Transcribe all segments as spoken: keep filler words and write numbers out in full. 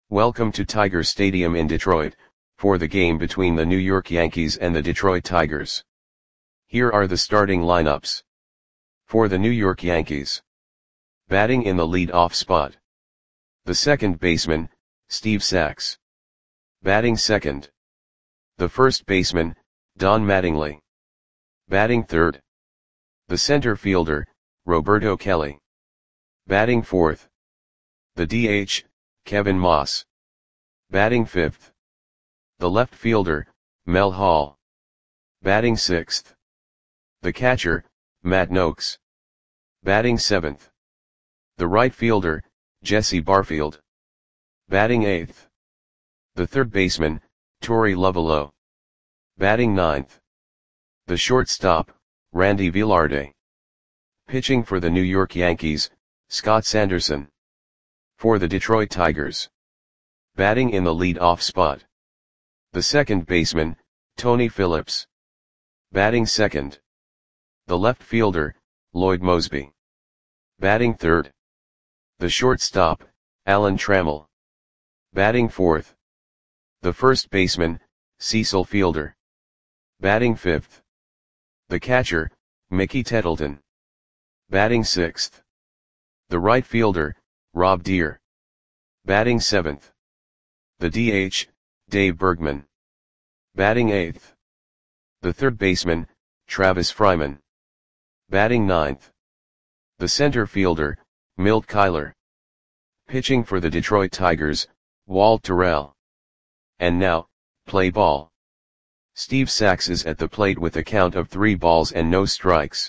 Welcome to Tiger Stadium in Detroit, for the game between the New York Yankees and the Detroit Tigers. Here are the starting lineups. For the New York Yankees. Batting in the lead-off spot. The second baseman, Steve Sax. Batting second. The first baseman, Don Mattingly. Batting third. The center fielder, Roberto Kelly. Batting fourth. The D H, Kevin Moss. Batting fifth. The left fielder, Mel Hall. Batting sixth. The catcher, Matt Nokes. Batting seventh. The right fielder, Jesse Barfield. Batting eighth. The third baseman, Torey Lovullo. Batting ninth. The shortstop, Randy Velarde. Pitching for the New York Yankees, Scott Sanderson. For the Detroit Tigers. Batting in the lead-off spot. The second baseman, Tony Phillips. Batting second. The left fielder, Lloyd Moseby. Batting third. The shortstop, Alan Trammell. Batting fourth. The first baseman, Cecil Fielder. Batting fifth. The catcher, Mickey Tettleton. Batting sixth. The right fielder, Rob Deere. Batting seventh. The D H, Dave Bergman. Batting eighth. The third baseman, Travis Fryman. Batting ninth. The center fielder, Milt Kyler. Pitching for the Detroit Tigers, Walt Terrell. And now, play ball. Steve Sax is at the plate with a count of three balls and no strikes.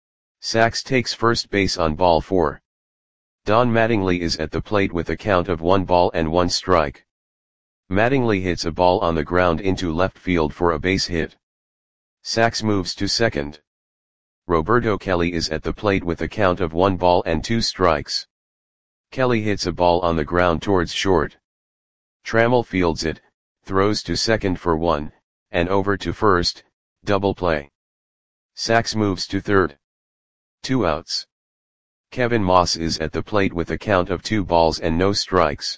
Sax takes first base on ball four. Don Mattingly is at the plate with a count of one ball and one strike. Mattingly hits a ball on the ground into left field for a base hit. Sax moves to second. Roberto Kelly is at the plate with a count of one ball and two strikes. Kelly hits a ball on the ground towards short. Trammell fields it, throws to second for one, and over to first, double play. Sax moves to third. Two outs. Kevin Moss is at the plate with a count of two balls and no strikes.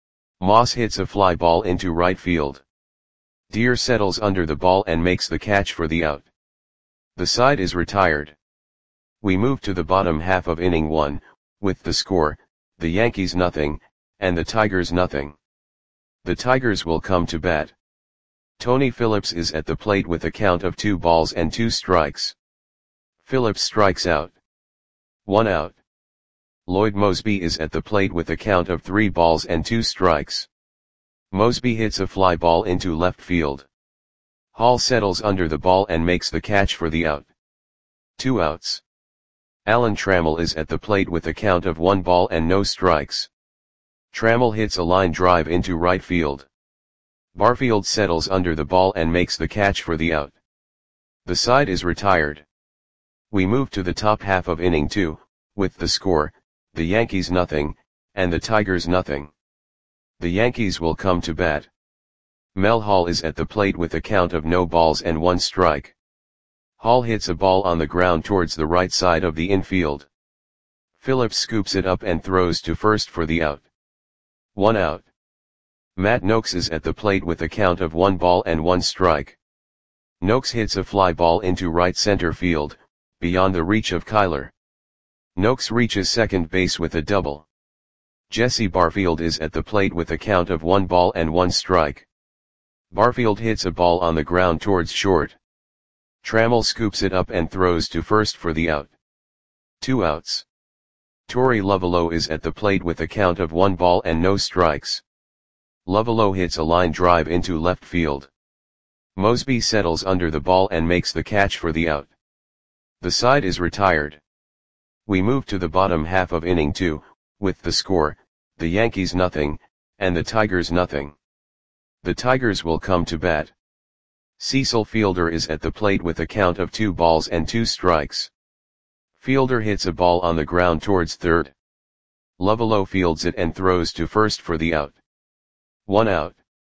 Moss hits a fly ball into right field. Deere settles under the ball and makes the catch for the out. The side is retired. We move to the bottom half of inning one, with the score, the Yankees nothing, and the Tigers nothing. The Tigers will come to bat. Tony Phillips is at the plate with a count of two balls and two strikes. Phillips strikes out. One out. Lloyd Moseby is at the plate with a count of three balls and two strikes. Moseby hits a fly ball into left field. Hall settles under the ball and makes the catch for the out. Two outs. Alan Trammell is at the plate with a count of one ball and no strikes. Trammell hits a line drive into right field. Barfield settles under the ball and makes the catch for the out. The side is retired. We move to the top half of inning two, with the score, the Yankees nothing, and the Tigers nothing. The Yankees will come to bat. Mel Hall is at the plate with a count of no balls and one strike. Hall hits a ball on the ground towards the right side of the infield. Phillips scoops it up and throws to first for the out. One out. Matt Nokes is at the plate with a count of one ball and one strike. Nokes hits a fly ball into right center field, beyond the reach of Kyler. Nokes reaches second base with a double. Jesse Barfield is at the plate with a count of one ball and one strike. Barfield hits a ball on the ground towards short. Trammell scoops it up and throws to first for the out. Two outs. Torey Lovullo is at the plate with a count of one ball and no strikes. Lovullo hits a line drive into left field. Moseby settles under the ball and makes the catch for the out. The side is retired. We move to the bottom half of inning two, with the score, the Yankees nothing, and the Tigers nothing. The Tigers will come to bat. Cecil Fielder is at the plate with a count of two balls and two strikes. Fielder hits a ball on the ground towards third. Lovullo fields it and throws to first for the out. One out.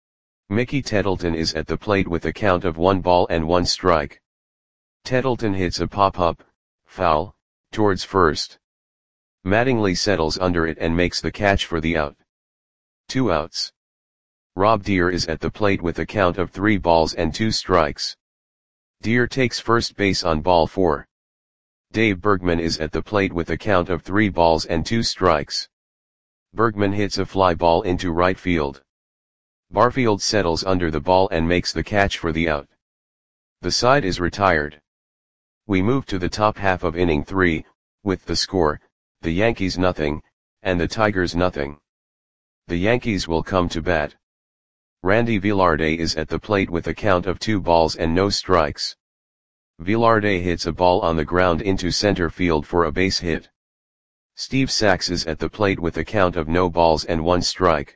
Mickey Tettleton is at the plate with a count of one ball and one strike. Tettleton hits a pop-up, foul, towards first. Mattingly settles under it and makes the catch for the out. Two outs. Rob Deere is at the plate with a count of three balls and two strikes. Deere takes first base on ball four. Dave Bergman is at the plate with a count of three balls and two strikes. Bergman hits a fly ball into right field. Barfield settles under the ball and makes the catch for the out. The side is retired. We move to the top half of inning three, with the score, the Yankees nothing, and the Tigers nothing. The Yankees will come to bat. Randy Velarde is at the plate with a count of two balls and no strikes. Velarde hits a ball on the ground into center field for a base hit. Steve Sax is at the plate with a count of no balls and one strike.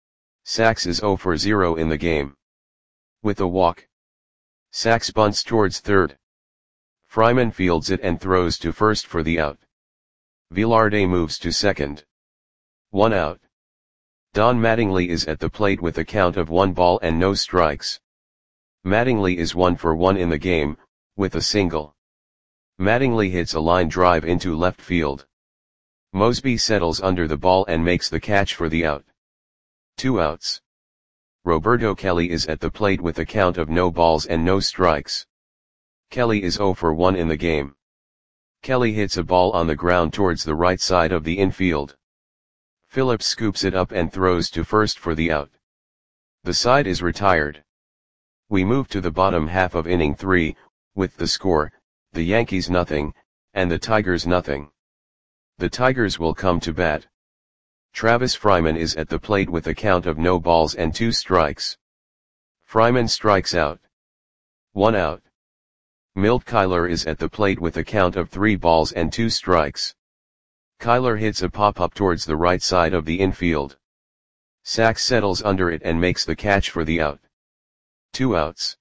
Sax is zero for zero in the game. With a walk. Sax bunts towards third. Fryman fields it and throws to first for the out. Velarde moves to second. One out. Don Mattingly is at the plate with a count of one ball and no strikes. Mattingly is one for one in the game, with a single. Mattingly hits a line drive into left field. Mosby settles under the ball and makes the catch for the out. Two outs. Roberto Kelly is at the plate with a count of no balls and no strikes. Kelly is zero for one in the game. Kelly hits a ball on the ground towards the right side of the infield. Phillips scoops it up and throws to first for the out. The side is retired. We move to the bottom half of inning three, with the score, the Yankees nothing, and the Tigers nothing. The Tigers will come to bat. Travis Fryman is at the plate with a count of no balls and two strikes. Fryman strikes out. One out. Milt Kyler is at the plate with a count of three balls and two strikes. Kyler hits a pop-up towards the right side of the infield. Sax settles under it and makes the catch for the out. Two outs.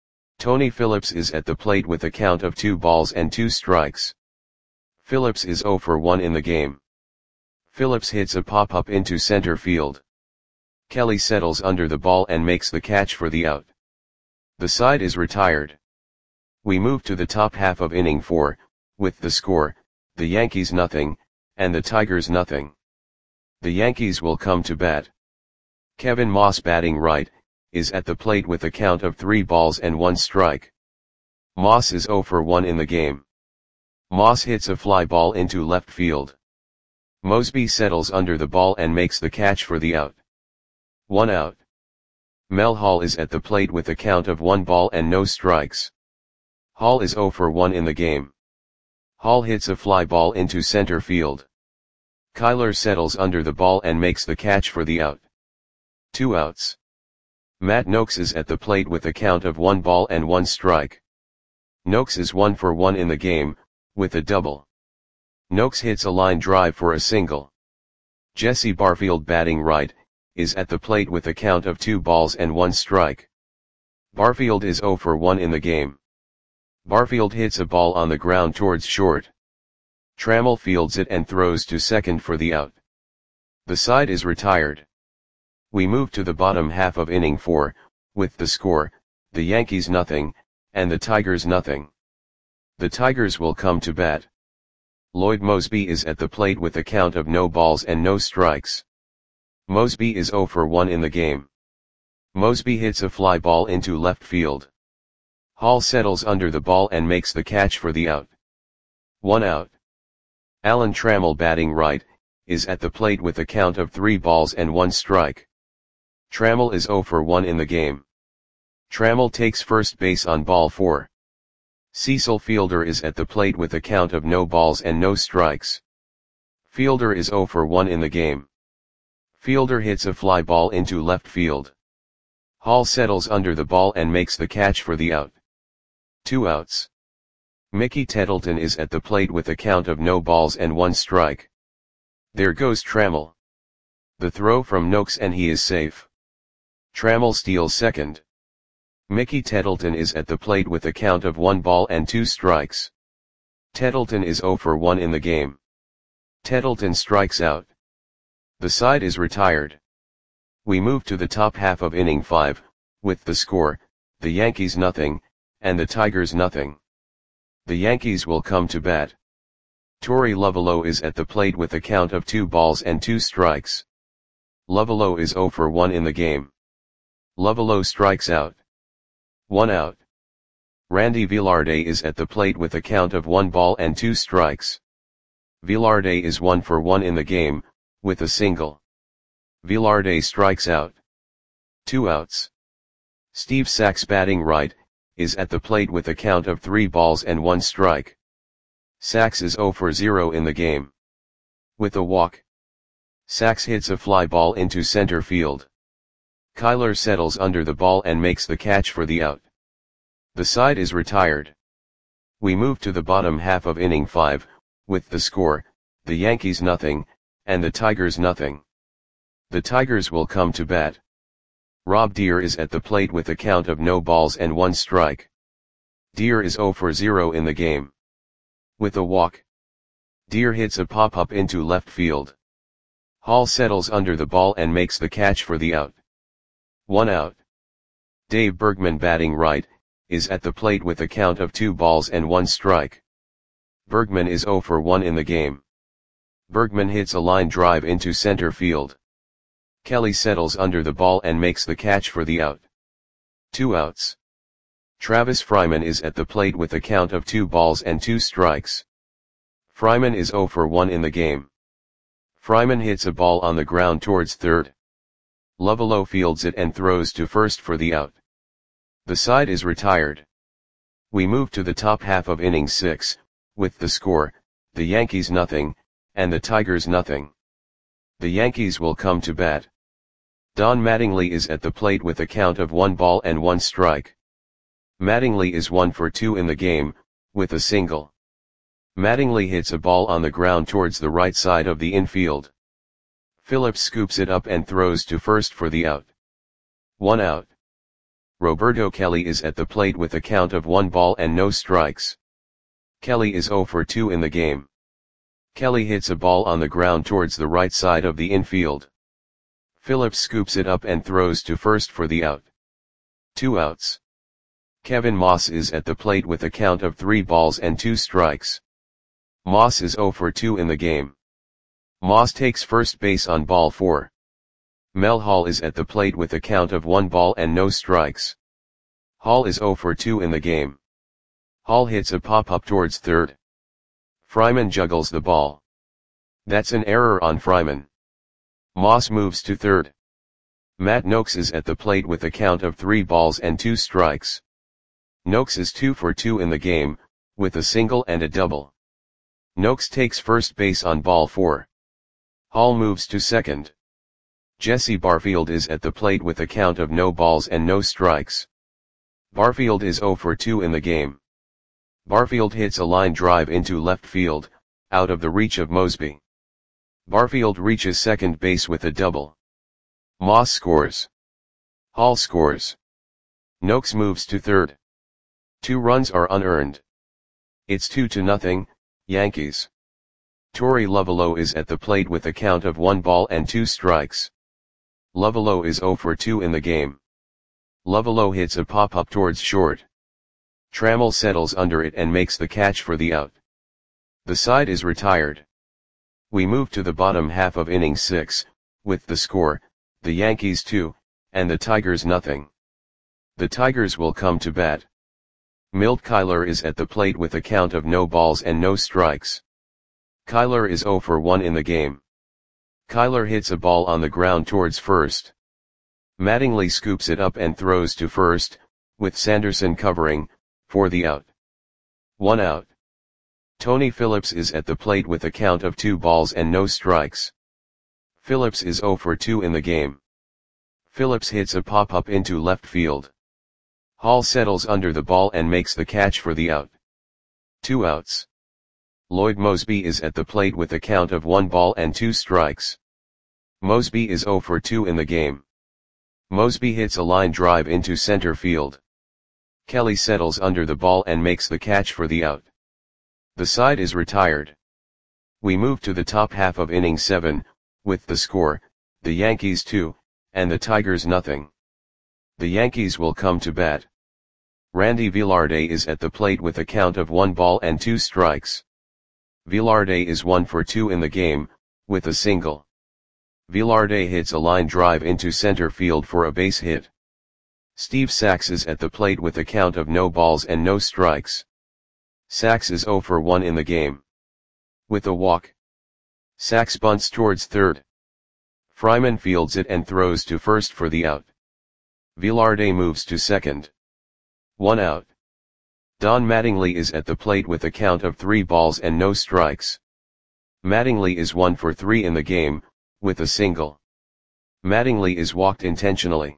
Tony Phillips is at the plate with a count of two balls and two strikes. Phillips is zero for one in the game. Phillips hits a pop-up into center field. Kelly settles under the ball and makes the catch for the out. The side is retired. We move to the top half of inning four, with the score, the Yankees nothing, and the Tigers nothing. The Yankees will come to bat. Kevin Moss batting right, is at the plate with a count of three balls and one strike. Moss is zero for one in the game. Moss hits a fly ball into left field. Mosby settles under the ball and makes the catch for the out. One out. Mel Hall is at the plate with a count of one ball and no strikes. Hall is zero for one in the game. Hall hits a fly ball into center field. Kyler settles under the ball and makes the catch for the out. Two outs. Matt Noakes is at the plate with a count of one ball and one strike. Noakes is one for one in the game, with a double. Noakes hits a line drive for a single. Jesse Barfield batting right, is at the plate with a count of two balls and one strike. Barfield is zero for one in the game. Barfield hits a ball on the ground towards short. Trammell fields it and throws to second for the out. The side is retired. We move to the bottom half of inning four, with the score, the Yankees nothing, and the Tigers nothing. The Tigers will come to bat. Lloyd Mosby is at the plate with a count of no balls and no strikes. Mosby is zero for one in the game. Mosby hits a fly ball into left field. Hall settles under the ball and makes the catch for the out. One out. Alan Trammell batting right, is at the plate with a count of three balls and one strike. Trammell is zero for one in the game. Trammell takes first base on ball four. Cecil Fielder is at the plate with a count of no balls and no strikes. Fielder is zero for one in the game. Fielder hits a fly ball into left field. Hall settles under the ball and makes the catch for the out. Two outs. Mickey Tettleton is at the plate with a count of no balls and one strike. There goes Trammell. The throw from Noakes and he is safe. Trammell steals second. Mickey Tettleton is at the plate with a count of one ball and two strikes. Tettleton is zero for one in the game. Tettleton strikes out. The side is retired. We move to the top half of inning five, with the score, the Yankees nothing, and the Tigers nothing. The Yankees will come to bat. Torey Lovullo is at the plate with a count of two balls and two strikes. Lovullo is zero for one in the game. Lovullo strikes out. One out. Randy Velarde is at the plate with a count of one ball and two strikes. Velarde is one for one in the game, with a single. Velarde strikes out. Two outs. Steve Sax, batting right, is at the plate with a count of three balls and one strike. Sax is zero for zero in the game. With a walk. Sax hits a fly ball into center field. Kyler settles under the ball and makes the catch for the out. The side is retired. We move to the bottom half of inning five, with the score, the Yankees nothing, and the Tigers nothing. The Tigers will come to bat. Rob Deer is at the plate with a count of no balls and one strike. Deer is zero for zero in the game. With a walk. Deer hits a pop-up into left field. Hall settles under the ball and makes the catch for the out. One out. Dave Bergman, batting right, is at the plate with a count of two balls and one strike. Bergman is zero for one in the game. Bergman hits a line drive into center field. Kelly settles under the ball and makes the catch for the out. Two outs. Travis Fryman is at the plate with a count of two balls and two strikes. Fryman is zero for one in the game. Fryman hits a ball on the ground towards third. Lovullo fields it and throws to first for the out. The side is retired. We move to the top half of inning six, with the score, the Yankees nothing, and the Tigers nothing. The Yankees will come to bat. Don Mattingly is at the plate with a count of one ball and one strike. Mattingly is one for two in the game, with a single. Mattingly hits a ball on the ground towards the right side of the infield. Phillips scoops it up and throws to first for the out. One out. Roberto Kelly is at the plate with a count of one ball and no strikes. Kelly is zero for two in the game. Kelly hits a ball on the ground towards the right side of the infield. Phillips scoops it up and throws to first for the out. Two outs. Kevin Moss is at the plate with a count of three balls and two strikes. Moss is zero for two in the game. Moss takes first base on ball four. Mel Hall is at the plate with a count of one ball and no strikes. Hall is zero for two in the game. Hall hits a pop-up towards third. Fryman juggles the ball. That's an error on Fryman. Moss moves to third. Matt Noakes is at the plate with a count of three balls and two strikes. Noakes is two for two in the game, with a single and a double. Noakes takes first base on ball four. Hall moves to second. Jesse Barfield is at the plate with a count of no balls and no strikes. Barfield is zero for two in the game. Barfield hits a line drive into left field, out of the reach of Mosby. Barfield reaches second base with a double. Moss scores. Hall scores. Noakes moves to third. Two runs are unearned. It's two to nothing, Yankees. Torey Lovullo is at the plate with a count of one ball and two strikes. Lovullo is zero for two in the game. Lovullo hits a pop-up towards short. Trammell settles under it and makes the catch for the out. The side is retired. We move to the bottom half of inning six, with the score, the Yankees two, and the Tigers nothing. The Tigers will come to bat. Milt Kyler is at the plate with a count of no balls and no strikes. Kyler is zero for one in the game. Kyler hits a ball on the ground towards first. Mattingly scoops it up and throws to first, with Sanderson covering, for the out. One out. Tony Phillips is at the plate with a count of two balls and no strikes. Phillips is zero for two in the game. Phillips hits a pop-up into left field. Hall settles under the ball and makes the catch for the out. Two outs. Lloyd Mosby is at the plate with a count of one ball and two strikes. Mosby is zero for two in the game. Mosby hits a line drive into center field. Kelly settles under the ball and makes the catch for the out. The side is retired. We move to the top half of inning seven, with the score, the Yankees two, and the Tigers nothing. The Yankees will come to bat. Randy Velarde is at the plate with a count of one ball and two strikes. Velarde is one for two in the game, with a single. Velarde hits a line drive into center field for a base hit. Steve Sax is at the plate with a count of no balls and no strikes. Sax is zero for one in the game. With a walk, Sax bunts towards third. Fryman fields it and throws to first for the out. Velarde moves to second. One out. Don Mattingly is at the plate with a count of three balls and no strikes. Mattingly is one for three in the game, with a single. Mattingly is walked intentionally.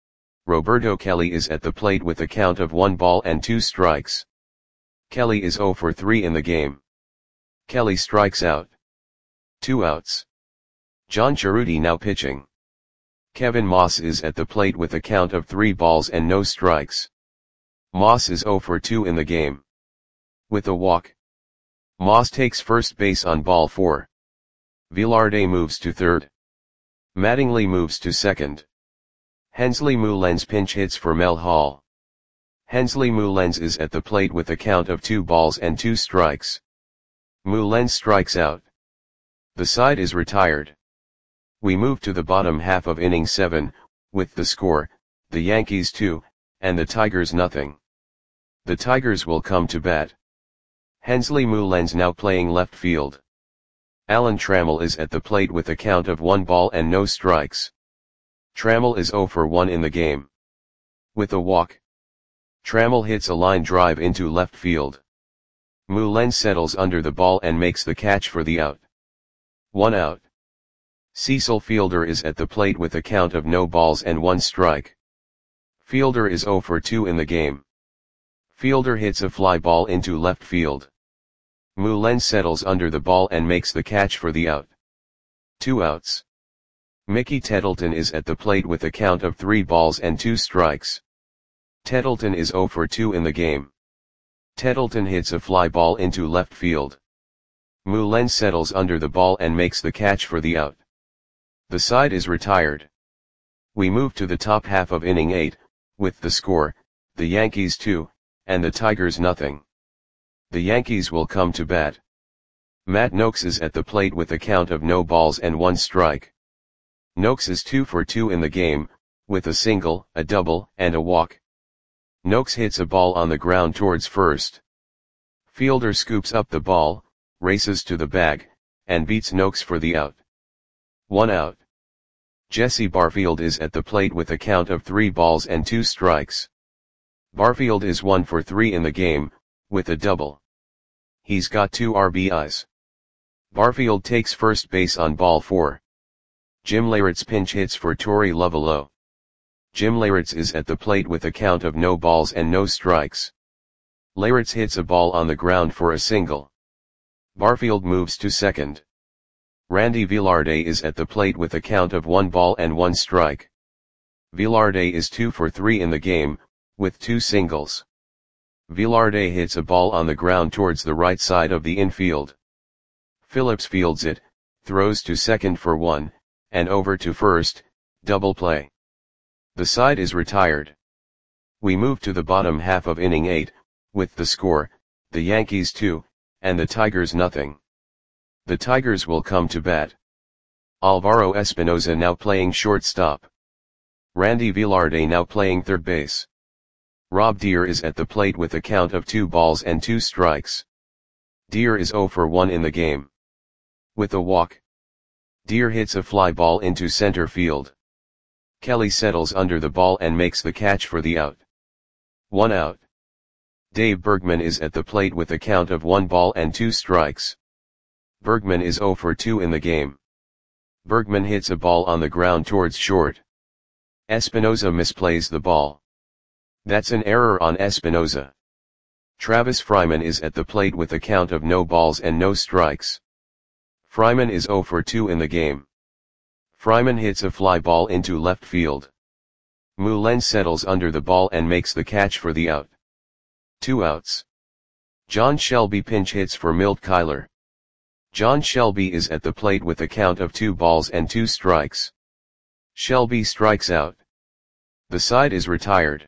Roberto Kelly is at the plate with a count of one ball and two strikes. Kelly is zero for three in the game. Kelly strikes out. Two outs. John Cerruti now pitching. Kevin Moss is at the plate with a count of three balls and no strikes. Moss is zero for two in the game. With a walk, Moss takes first base on ball four. Velarde moves to third. Mattingly moves to second. Hensley Mullens pinch hits for Mel Hall. Hensley Mullens is at the plate with a count of two balls and two strikes. Mullens strikes out. The side is retired. We move to the bottom half of inning seven, with the score, the Yankees two, and the Tigers nothing. The Tigers will come to bat. Hensley Mullens now playing left field. Alan Trammell is at the plate with a count of one ball and no strikes. Trammell is zero for one in the game. With a walk, Trammell hits a line drive into left field. Mullens settles under the ball and makes the catch for the out. One out. Cecil Fielder is at the plate with a count of no balls and one strike. Fielder is zero for two in the game. Fielder hits a fly ball into left field. Mullens settles under the ball and makes the catch for the out. Two outs. Mickey Tettleton is at the plate with a count of three balls and two strikes. Tettleton is zero for two in the game. Tettleton hits a fly ball into left field. Mullens settles under the ball and makes the catch for the out. The side is retired. We move to the top half of inning eight, with the score, the Yankees two, and the Tigers nothing. The Yankees will come to bat. Matt Noakes is at the plate with a count of no balls and one strike. Noakes is two for two in the game, with a single, a double, and a walk. Noakes hits a ball on the ground towards first. Fielder scoops up the ball, races to the bag, and beats Noakes for the out. One out. Jesse Barfield is at the plate with a count of three balls and two strikes. Barfield is one for three in the game, with a double. He's got two R B Is. Barfield takes first base on ball four. Jim Leyritz pinch hits for Torey Lovullo. Jim Leyritz is at the plate with a count of no balls and no strikes. Leyritz hits a ball on the ground for a single. Barfield moves to second. Randy Velarde is at the plate with a count of one ball and one strike. Velarde is two for three in the game, with two singles. Velarde hits a ball on the ground towards the right side of the infield. Phillips fields it, throws to second for one, and over to first, double play. The side is retired. We move to the bottom half of inning eight, with the score, the Yankees two, and the Tigers nothing. The Tigers will come to bat. Alvaro Espinoza now playing shortstop. Randy Velarde now playing third base. Rob Deere is at the plate with a count of two balls and two strikes. Deere is zero for one in the game. With a walk, Deere hits a fly ball into center field. Kelly settles under the ball and makes the catch for the out. One out. Dave Bergman is at the plate with a count of one ball and two strikes. Bergman is zero for two in the game. Bergman hits a ball on the ground towards short. Espinoza misplays the ball. That's an error on Espinoza. Travis Fryman is at the plate with a count of no balls and no strikes. Fryman is zero for two in the game. Fryman hits a fly ball into left field. Mullens settles under the ball and makes the catch for the out. Two outs. John Shelby pinch hits for Milt Kyler. John Shelby is at the plate with a count of two balls and two strikes. Shelby strikes out. The side is retired.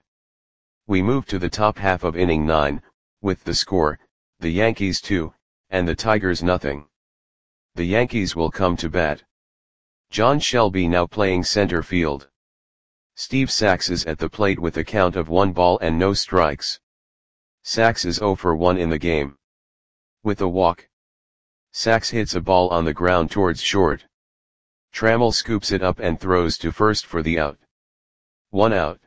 We move to the top half of inning nine, with the score, the Yankees two, and the Tigers nothing. The Yankees will come to bat. John Shelby now playing center field. Steve Sax is at the plate with a count of one ball and no strikes. Sax is zero for one in the game. With a walk, Sax hits a ball on the ground towards short. Trammell scoops it up and throws to first for the out. One out.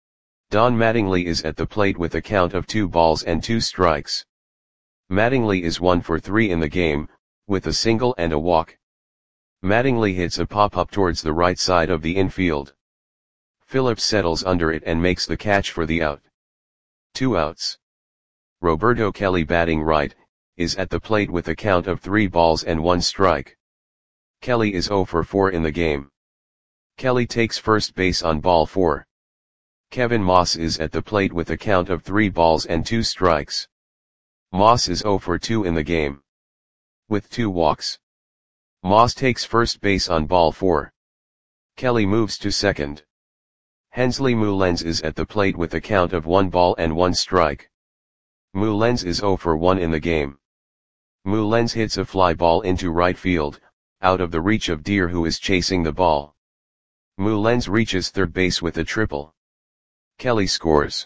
Don Mattingly is at the plate with a count of two balls and two strikes. Mattingly is one for three in the game, with a single and a walk. Mattingly hits a pop-up towards the right side of the infield. Phillips settles under it and makes the catch for the out. Two outs. Roberto Kelly, batting right, is at the plate with a count of three balls and one strike. Kelly is zero for four in the game. Kelly takes first base on ball four. Kevin Moss is at the plate with a count of three balls and two strikes. Moss is zero for two in the game. With two walks, Moss takes first base on ball four. Kelly moves to second. Hensley Mullens is at the plate with a count of one ball and one strike. Mullens is zero for one in the game. Mullens hits a fly ball into right field, out of the reach of Deer, who is chasing the ball. Mullens reaches third base with a triple. Kelly scores.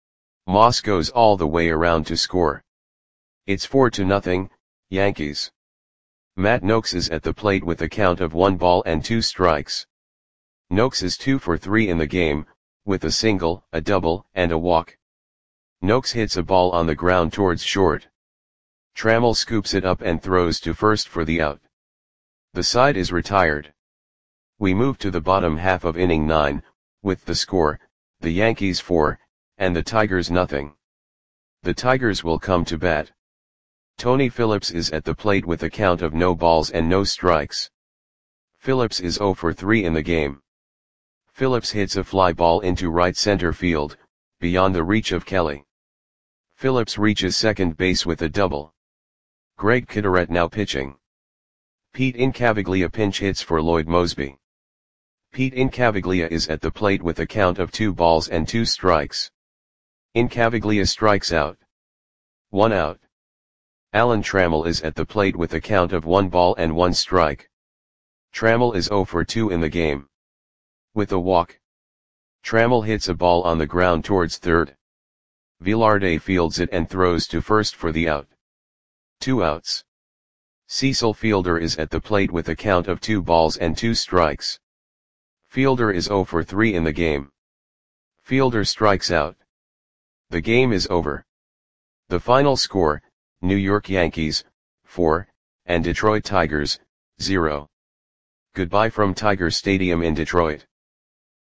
Moss goes all the way around to score. It's four to nothing, Yankees. Matt Noakes is at the plate with a count of one ball and two strikes. Noakes is two for three in the game, with a single, a double, and a walk. Noakes hits a ball on the ground towards short. Trammell scoops it up and throws to first for the out. The side is retired. We move to the bottom half of inning nine, with the score, the Yankees four, and the Tigers nothing. The Tigers will come to bat. Tony Phillips is at the plate with a count of no balls and no strikes. Phillips is zero for three in the game. Phillips hits a fly ball into right center field, beyond the reach of Kelly. Phillips reaches second base with a double. Greg Kideret now pitching. Pete Incaviglia pinch hits for Lloyd Moseby. Pete Incaviglia is at the plate with a count of two balls and two strikes. Incaviglia strikes out. One out. Alan Trammell is at the plate with a count of one ball and one strike. Trammell is zero for two in the game. With a walk, Trammell hits a ball on the ground towards third. Velarde fields it and throws to first for the out. Two outs. Cecil Fielder is at the plate with a count of two balls and two strikes. Fielder is zero for three in the game. Fielder strikes out. The game is over. The final score, New York Yankees, four, and Detroit Tigers, zero. Goodbye from Tiger Stadium in Detroit.